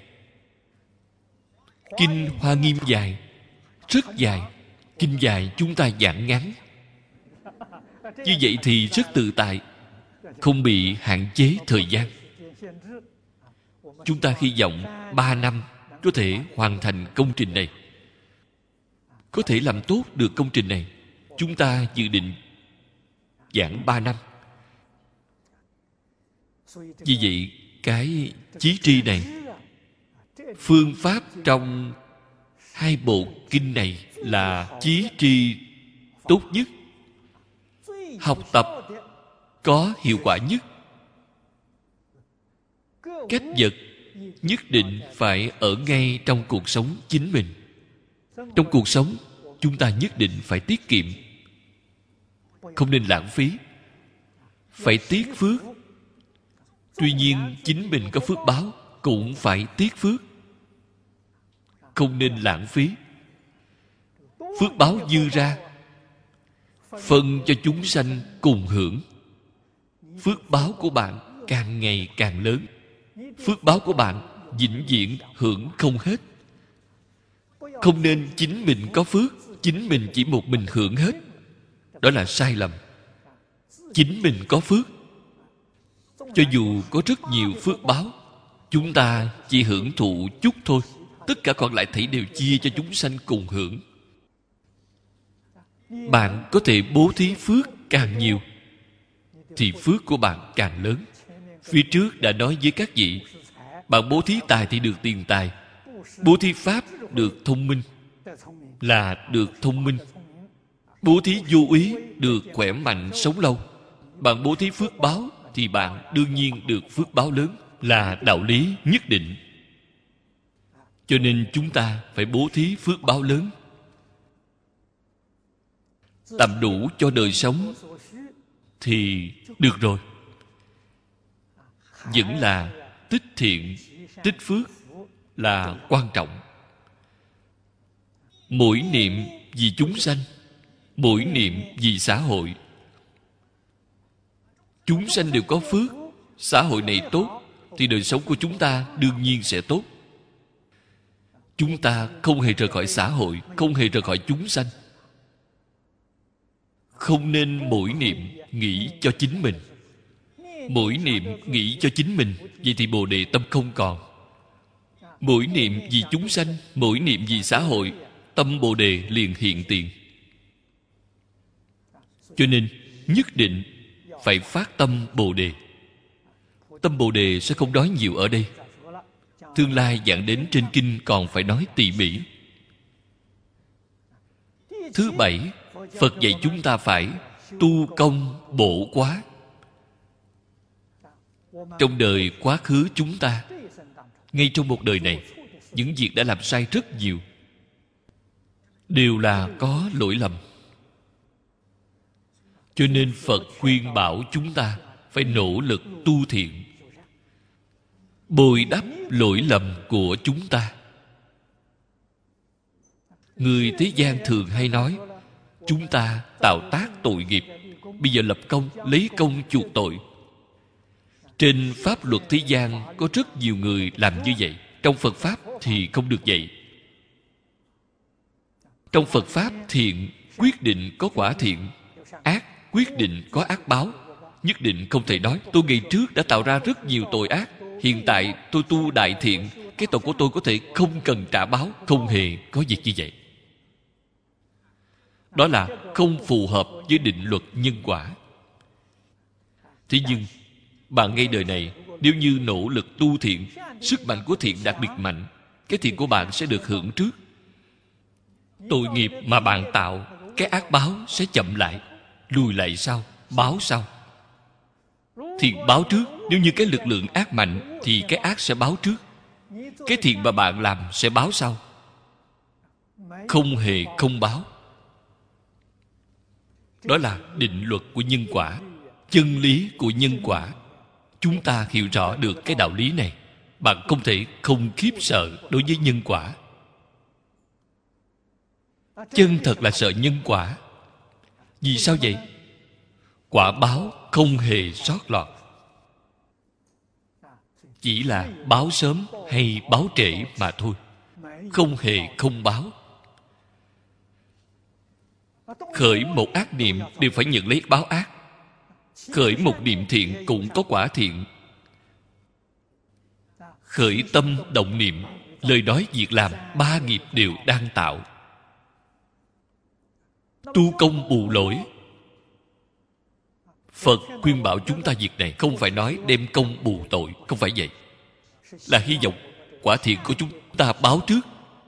Kinh Hoa Nghiêm dài, rất dài. Kinh dài chúng ta giảng ngắn. Như vậy thì rất tự tại, không bị hạn chế thời gian. Chúng ta hy vọng ba năm có thể hoàn thành công trình này. Có thể làm tốt được công trình này, chúng ta dự định giảng ba năm. Vì vậy, cái chí tri này, phương pháp trong hai bộ kinh này là chí tri tốt nhất, học tập có hiệu quả nhất. Cách vật nhất định phải ở ngay trong cuộc sống chính mình. Trong cuộc sống, chúng ta nhất định phải tiết kiệm, không nên lãng phí, phải tiếc phước. Tuy nhiên chính mình có phước báo cũng phải tiếc phước, không nên lãng phí. Phước báo dư ra, phân cho chúng sanh cùng hưởng. Phước báo của bạn càng ngày càng lớn. Phước báo của bạn vĩnh viễn hưởng không hết. Không nên chính mình có phước, chính mình chỉ một mình hưởng hết. Đó là sai lầm. Chính mình có phước, cho dù có rất nhiều phước báo, chúng ta chỉ hưởng thụ chút thôi. Tất cả còn lại thảy đều chia cho chúng sanh cùng hưởng. Bạn có thể bố thí phước càng nhiều thì phước của bạn càng lớn. Phía trước đã nói với các vị, bạn bố thí tài thì được tiền tài, bố thí pháp được thông minh, là được thông minh. Bố thí vô úy được khỏe mạnh sống lâu. Bạn bố thí phước báo thì bạn đương nhiên được phước báo lớn, là đạo lý nhất định. Cho nên chúng ta phải bố thí phước báo lớn, tầm đủ cho đời sống thì được rồi. Vẫn là tích thiện, tích phước là quan trọng. Mỗi niệm vì chúng sanh, mỗi niệm vì xã hội. Chúng sanh đều có phước, xã hội này tốt thì đời sống của chúng ta đương nhiên sẽ tốt. Chúng ta không hề rời khỏi xã hội, không hề rời khỏi chúng sanh. Không nên mỗi niệm nghĩ cho chính mình. Mỗi niệm nghĩ cho chính mình, vậy thì Bồ Đề tâm không còn. Mỗi niệm vì chúng sanh, mỗi niệm vì xã hội, tâm Bồ Đề liền hiện tiền. Cho nên nhất định phải phát tâm Bồ Đề. Tâm Bồ Đề sẽ không nói nhiều ở đây. Tương lai giảng đến trên kinh còn phải nói tỉ mỉ. Thứ bảy, Phật dạy chúng ta phải tu công bổ quá. Trong đời quá khứ chúng ta, ngay trong một đời này, những việc đã làm sai rất nhiều, đều là có lỗi lầm. Cho nên Phật khuyên bảo chúng ta phải nỗ lực tu thiện, bồi đắp lỗi lầm của chúng ta. Người thế gian thường hay nói, chúng ta tạo tác tội nghiệp, bây giờ lập công, lấy công chuộc tội. Trên pháp luật thế gian có rất nhiều người làm như vậy. Trong Phật Pháp thì không được vậy. Trong Phật Pháp, thiện quyết định có quả thiện, ác quyết định có ác báo. Nhất định không thể nói tôi ngày trước đã tạo ra rất nhiều tội ác, hiện tại tôi tu đại thiện, cái tội của tôi có thể không cần trả báo. Không hề có việc như vậy. Đó là không phù hợp với định luật nhân quả. Thế nhưng bạn ngay đời này, nếu như nỗ lực tu thiện, sức mạnh của thiện đặc biệt mạnh, cái thiện của bạn sẽ được hưởng trước. Tội nghiệp mà bạn tạo cái ác báo sẽ chậm lại. Lùi lại sau, báo sau. Thiện báo trước. Nếu như cái lực lượng ác mạnh thì cái ác sẽ báo trước. Cái thiện mà bạn làm sẽ báo sau. Không hề không báo. Đó là định luật của nhân quả, chân lý của nhân quả. Chúng ta hiểu rõ được cái đạo lý này, bạn không thể không khiếp sợ đối với nhân quả. Chân thật là sợ nhân quả. Vì sao vậy? Quả báo không hề sót lọt. Chỉ là báo sớm hay báo trễ mà thôi. Không hề không báo. Khởi một ác niệm đều phải nhận lấy báo ác. Khởi một niệm thiện cũng có quả thiện. Khởi tâm động niệm, lời nói việc làm, ba nghiệp đều đang tạo. Tu công bù lỗi. Phật khuyên bảo chúng ta việc này, không phải nói đem công bù tội, không phải vậy. Là hy vọng quả thiện của chúng ta báo trước,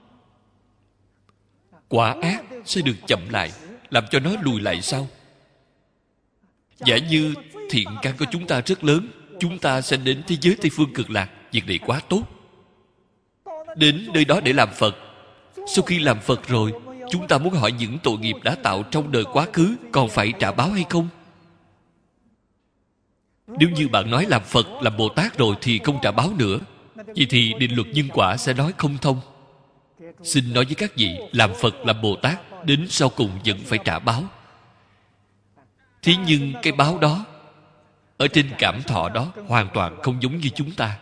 quả ác sẽ được chậm lại, làm cho nó lùi lại sau. Giả như thiện căn của chúng ta rất lớn, chúng ta sẽ đến thế giới Tây Phương Cực Lạc. Việc này quá tốt. Đến nơi đó để làm Phật. Sau khi làm Phật rồi, chúng ta muốn hỏi những tội nghiệp đã tạo trong đời quá khứ còn phải trả báo hay không? Nếu như bạn nói làm Phật, làm Bồ Tát rồi thì không trả báo nữa, vậy thì định luật nhân quả sẽ nói không thông. Xin nói với các vị, làm Phật, làm Bồ Tát, đến sau cùng vẫn phải trả báo. Thế nhưng cái báo đó, ở trên cảm thọ đó, hoàn toàn không giống như chúng ta.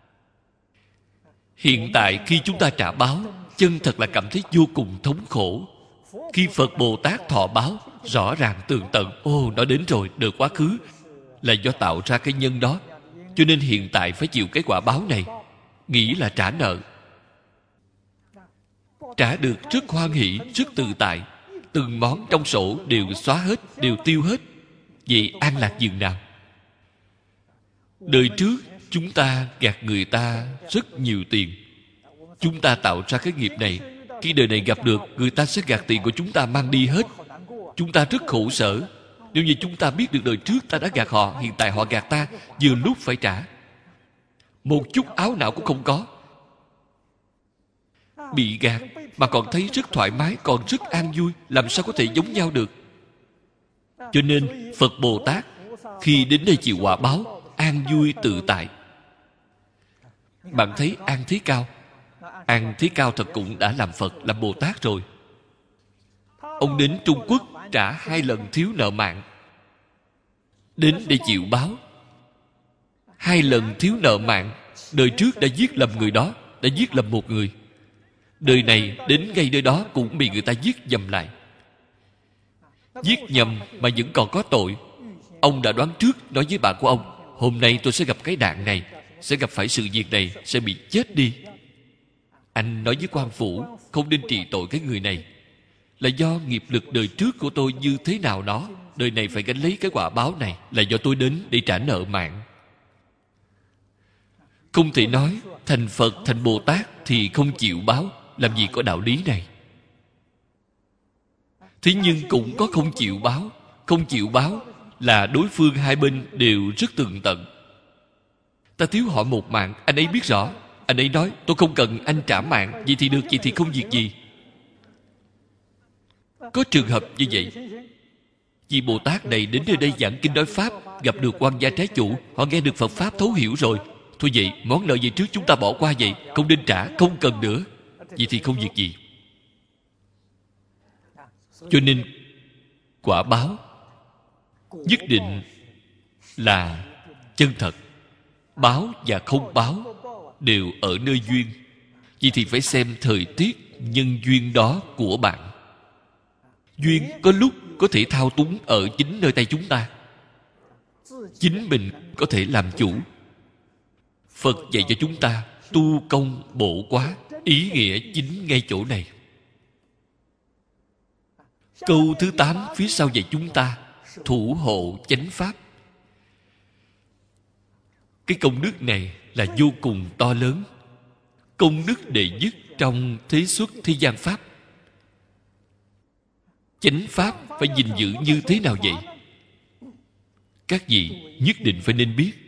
Hiện tại khi chúng ta trả báo, chân thật là cảm thấy vô cùng thống khổ. Khi Phật Bồ Tát thọ báo, rõ ràng tường tận, ô, nó đến rồi, đời quá khứ là do tạo ra cái nhân đó, cho nên hiện tại phải chịu cái quả báo này. Nghĩ là trả nợ, trả được rất hoan hỷ, rất tự tại. Từng món trong sổ đều xóa hết, đều tiêu hết. Vậy an lạc dường nào? Đời trước chúng ta gạt người ta rất nhiều tiền. Chúng ta tạo ra cái nghiệp này, khi đời này gặp được, người ta sẽ gạt tiền của chúng ta mang đi hết. Chúng ta rất khổ sở. Nếu như chúng ta biết được đời trước ta đã gạt họ, hiện tại họ gạt ta, vừa lúc phải trả. Một chút áo não cũng không có. Bị gạt mà còn thấy rất thoải mái, còn rất an vui, làm sao có thể giống nhau được? Cho nên Phật Bồ Tát khi đến đây chịu quả báo, an vui tự tại. Bạn thấy An Thế Cao, An Thế Cao thật cũng đã làm Phật, làm Bồ Tát rồi. Ông đến Trung Quốc trả hai lần thiếu nợ mạng, đến để chịu báo. Hai lần thiếu nợ mạng, đời trước đã giết lầm người đó, đã giết lầm một người. Đời này đến ngay nơi đó cũng bị người ta giết nhầm lại. Giết nhầm mà vẫn còn có tội. Ông đã đoán trước, nói với bạn của ông, hôm nay tôi sẽ gặp cái nạn này, sẽ gặp phải sự việc này, sẽ bị chết đi. Anh nói với quan phủ, không nên trị tội cái người này, là do nghiệp lực đời trước của tôi như thế nào đó, đời này phải gánh lấy cái quả báo này, là do tôi đến để trả nợ mạng. Không thể nói thành Phật, thành Bồ Tát thì không chịu báo. Làm gì có đạo lý này. Thế nhưng cũng có không chịu báo. Không chịu báo là đối phương hai bên đều rất tường tận. Ta thiếu họ một mạng, anh ấy biết rõ. Anh ấy nói tôi không cần anh trả mạng, vậy thì được, vậy thì không việc gì. Có trường hợp như vậy. Vị Bồ Tát này đến nơi đây giảng kinh nói Pháp, gặp được quan gia trái chủ, họ nghe được Phật Pháp thấu hiểu rồi. Thôi vậy, món nợ gì trước chúng ta bỏ qua vậy, không nên trả, không cần nữa. Vậy thì không việc gì. Cho nên quả báo nhất định là chân thật. Báo và không báo đều ở nơi duyên. Vậy thì phải xem thời tiết nhân duyên đó của bạn. Duyên có lúc có thể thao túng ở chính nơi tay chúng ta. Chính mình có thể làm chủ. Phật dạy cho chúng ta tu công bổ quá, ý nghĩa chính ngay chỗ này. Câu thứ tám phía sau dạy chúng ta thủ hộ chánh pháp. Cái công đức này là vô cùng to lớn. Công đức đệ nhất trong thế xuất thế gian pháp. chánh pháp phải gìn giữ như thế nào vậy? Các vị nhất định phải nên biết.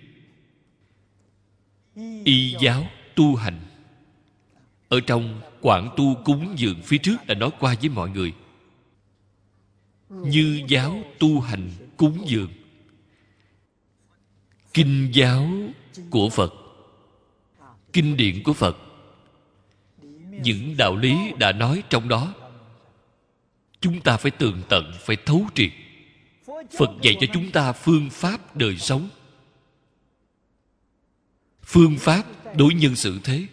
Y giáo tu hành, ở trong quảng tu cúng dường phía trước đã nói qua với mọi người. Như giáo tu hành cúng dường, kinh giáo của Phật, kinh điển của Phật, những đạo lý đã nói trong đó, chúng ta phải tường tận, phải thấu triệt. Phật dạy cho chúng ta phương pháp đời sống, phương pháp đối nhân xử thế,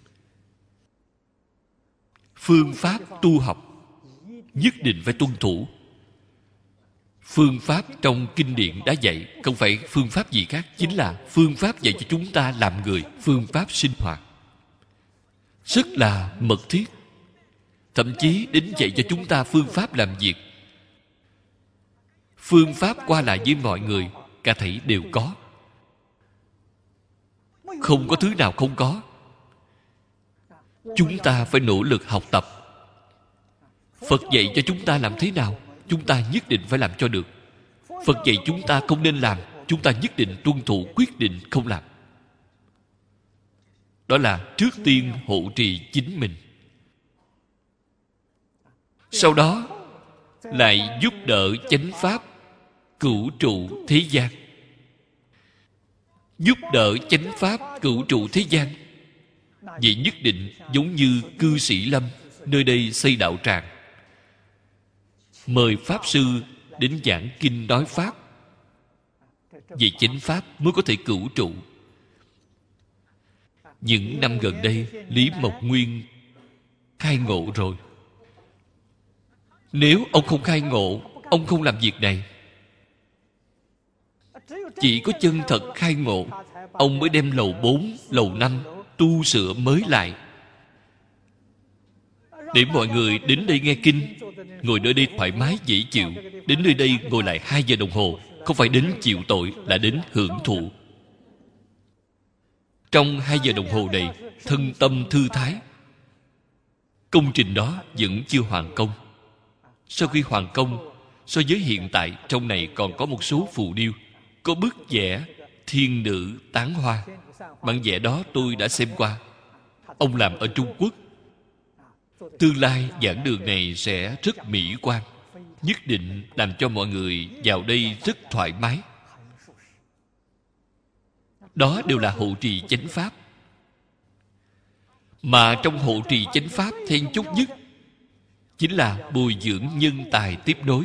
phương pháp tu học, nhất định phải tuân thủ. Phương pháp trong kinh điển đã dạy, không phải phương pháp gì khác, chính là phương pháp dạy cho chúng ta làm người, phương pháp sinh hoạt, rất là mật thiết. Thậm chí đến dạy cho chúng ta phương pháp làm việc, phương pháp qua lại với mọi người, cả thảy đều có, không có thứ nào không có. Chúng ta phải nỗ lực học tập. Phật dạy cho chúng ta làm thế nào, chúng ta nhất định phải làm cho được. Phật dạy chúng ta không nên làm, chúng ta nhất định tuân thủ, quyết định không làm. Đó là trước tiên hộ trì chính mình, sau đó lại giúp đỡ chánh pháp cửu trụ thế gian. Giúp đỡ chánh pháp cửu trụ thế gian, vậy nhất định giống như cư sĩ Lâm nơi đây xây đạo tràng, mời pháp sư đến giảng kinh nói pháp, về chánh pháp mới có thể cửu trụ. Những năm gần đây Lý Mộc Nguyên khai ngộ rồi. Nếu ông không khai ngộ, ông không làm việc này. Chỉ có chân thật khai ngộ, ông mới đem lầu bốn, lầu năm tu sửa mới lại, để mọi người đến đây nghe kinh, ngồi nơi đây thoải mái dễ chịu. Đến nơi đây ngồi lại hai giờ đồng hồ, không phải đến chịu tội, là đến hưởng thụ. Trong hai giờ đồng hồ này, thân tâm thư thái. Công trình đó vẫn chưa hoàn công. Sau khi hoàn công, so với hiện tại, trong này còn có một số phù điêu, có bức vẽ thiên nữ tán hoa. Bản vẽ đó tôi đã xem qua. Ông làm ở Trung Quốc. Tương lai giảng đường này sẽ rất mỹ quan, nhất định làm cho mọi người vào đây rất thoải mái. Đó đều là hộ trì chánh pháp. Mà trong hộ trì chánh pháp then chốt nhất chính là bồi dưỡng nhân tài tiếp nối.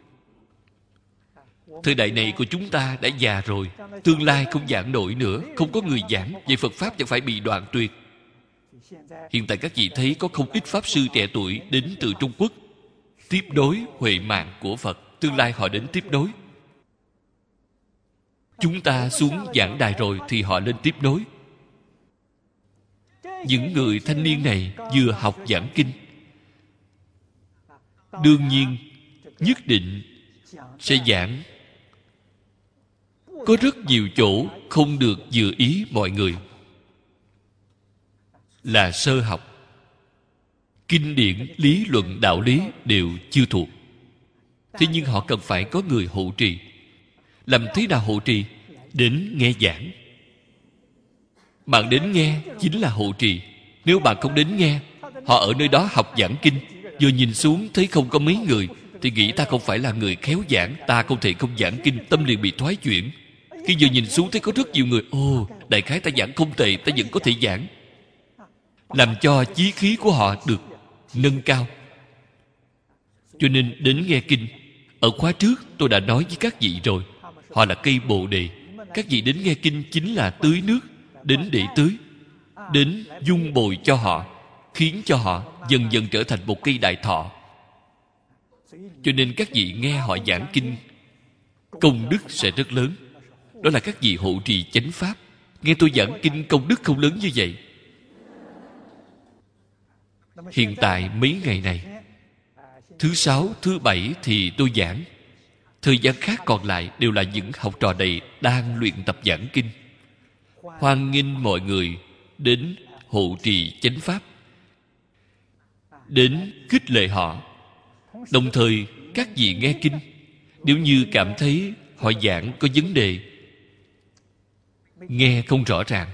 Thời đại này của chúng ta đã già rồi, tương lai không giảng nổi nữa, không có người giảng, vậy Phật Pháp chẳng phải bị đoạn tuyệt. Hiện tại các vị thấy có không ít Pháp sư trẻ tuổi đến từ Trung Quốc tiếp nối huệ mạng của Phật. Tương lai họ đến tiếp nối. Chúng ta xuống giảng đài rồi thì họ lên tiếp nối. Những người thanh niên này vừa học giảng kinh, đương nhiên nhất định sẽ giảng. Có rất nhiều chỗ không được vừa ý mọi người, là sơ học, kinh điển lý luận đạo lý đều chưa thuộc. Thế nhưng họ cần phải có người hộ trì. Làm thế nào hộ trì? Đến nghe giảng. Bạn đến nghe chính là hộ trì. Nếu bạn không đến nghe, họ ở nơi đó học giảng kinh, vừa nhìn xuống thấy không có mấy người, thì nghĩ ta không phải là người khéo giảng, ta không thể không giảng kinh, tâm liền bị thoái chuyển. Khi vừa nhìn xuống thấy có rất nhiều người, ồ, đại khái ta giảng không tệ, ta vẫn có thể giảng, làm cho chí khí của họ được nâng cao. Cho nên đến nghe kinh, ở khóa trước tôi đã nói với các vị rồi, họ là cây bồ đề. Các vị đến nghe kinh chính là tưới nước, đến để tưới, đến dung bồi cho họ, khiến cho họ dần dần trở thành một cây đại thọ. Cho nên các vị nghe họ giảng kinh, công đức sẽ rất lớn. Đó là các vị hộ trì chánh pháp. Nghe tôi giảng kinh công đức không lớn như vậy. Hiện tại mấy ngày này, thứ sáu, thứ bảy thì tôi giảng. Thời gian khác còn lại đều là những học trò này đang luyện tập giảng kinh. Hoan nghênh mọi người đến hộ trì chánh pháp, đến khích lệ họ, đồng thời các vị nghe kinh, nếu như cảm thấy họ giảng có vấn đề, nghe không rõ ràng,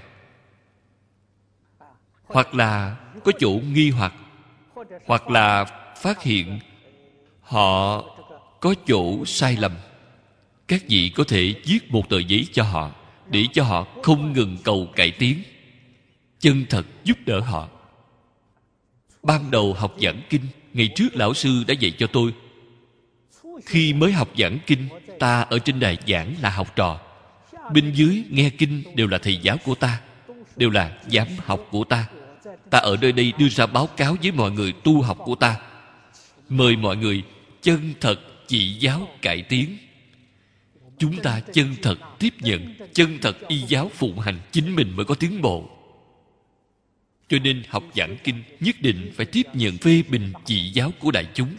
hoặc là có chỗ nghi hoặc, hoặc là phát hiện họ có chỗ sai lầm, các vị có thể viết một tờ giấy cho họ, để cho họ không ngừng cầu cải tiến, chân thật giúp đỡ họ. Ban đầu học giảng kinh, ngày trước lão sư đã dạy cho tôi. Khi mới học giảng kinh, ta ở trên đài giảng là học trò, bên dưới nghe kinh đều là thầy giáo của ta, đều là giám học của ta. Ta ở nơi đây đưa ra báo cáo với mọi người tu học của ta, mời mọi người chân thật chỉ giáo cải tiến. Chúng ta chân thật tiếp nhận, chân thật y giáo phụng hành, chính mình mới có tiến bộ. Cho nên học giảng kinh nhất định phải tiếp nhận phê bình chỉ giáo của đại chúng.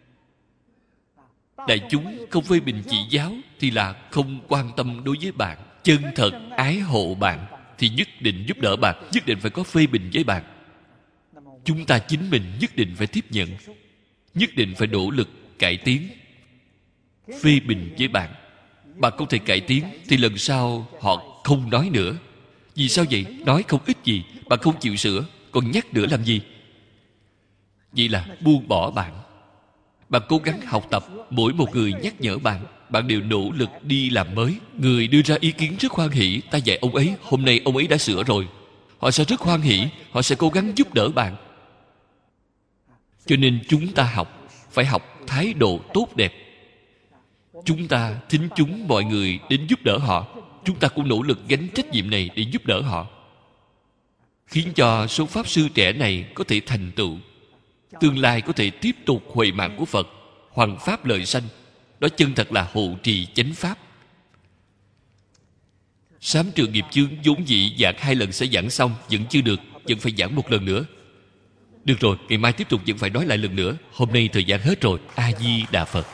Đại chúng không phê bình chỉ giáo thì là không quan tâm đối với bạn. Chân thật ái hộ bạn thì nhất định giúp đỡ bạn, nhất định phải có phê bình với bạn. Chúng ta chính mình nhất định phải tiếp nhận, nhất định phải nỗ lực cải tiến. Phê bình với bạn, bạn không thể cải tiến thì lần sau họ không nói nữa. Vì sao vậy? Nói không ích gì, bạn không chịu sửa, còn nhắc nữa làm gì? Vậy là buông bỏ bạn. Bạn cố gắng học tập, mỗi một người nhắc nhở bạn, bạn đều nỗ lực đi làm mới. Người đưa ra ý kiến rất hoan hỷ, ta dạy ông ấy, hôm nay ông ấy đã sửa rồi. Họ sẽ rất hoan hỷ, họ sẽ cố gắng giúp đỡ bạn. Cho nên chúng ta học, phải học thái độ tốt đẹp. Chúng ta thính chúng mọi người đến giúp đỡ họ, chúng ta cũng nỗ lực gánh trách nhiệm này để giúp đỡ họ, khiến cho số Pháp Sư trẻ này có thể thành tựu, tương lai có thể tiếp tục huệ mạng của Phật, hoằng Pháp lợi sanh. Đó chân thật là hộ trì chánh Pháp. Sám trừ nghiệp chướng vốn dĩ giảng hai lần sẽ giảng xong, vẫn chưa được, vẫn phải giảng một lần nữa. Được rồi, ngày mai tiếp tục vẫn phải nói lại lần nữa. Hôm nay thời gian hết rồi. A Di Đà Phật.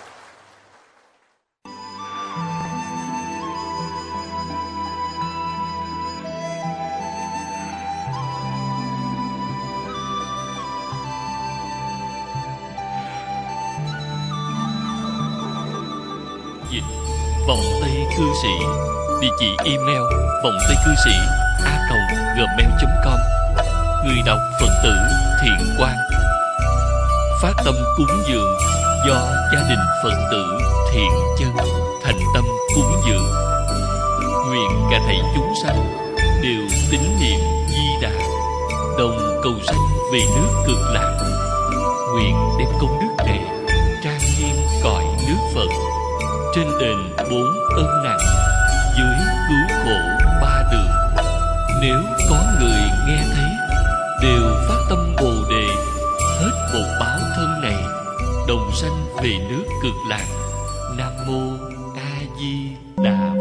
Dịch Vọng Tây Cư Sĩ. Địa chỉ email vọng tây cư sĩ a còng gmail chấm com. Người đọc Phật tử Thiện Quang. Phát tâm cúng dường do gia đình Phật tử Thiện Chân thành tâm cúng dường. Nguyện cả thảy chúng sanh đều tín niệm Di Đà, đồng cầu sanh về nước Cực Lạc. Nguyện đem công đức này trang nghiêm cõi nước Phật, trên đền bốn ân nặng, dưới cứu khổ ba đường. Nếu có người nghe thấy đều phát tâm Bồ Đề, hết một báo thân này, đồng sanh về nước Cực Lạc. Nam mô A Di Đà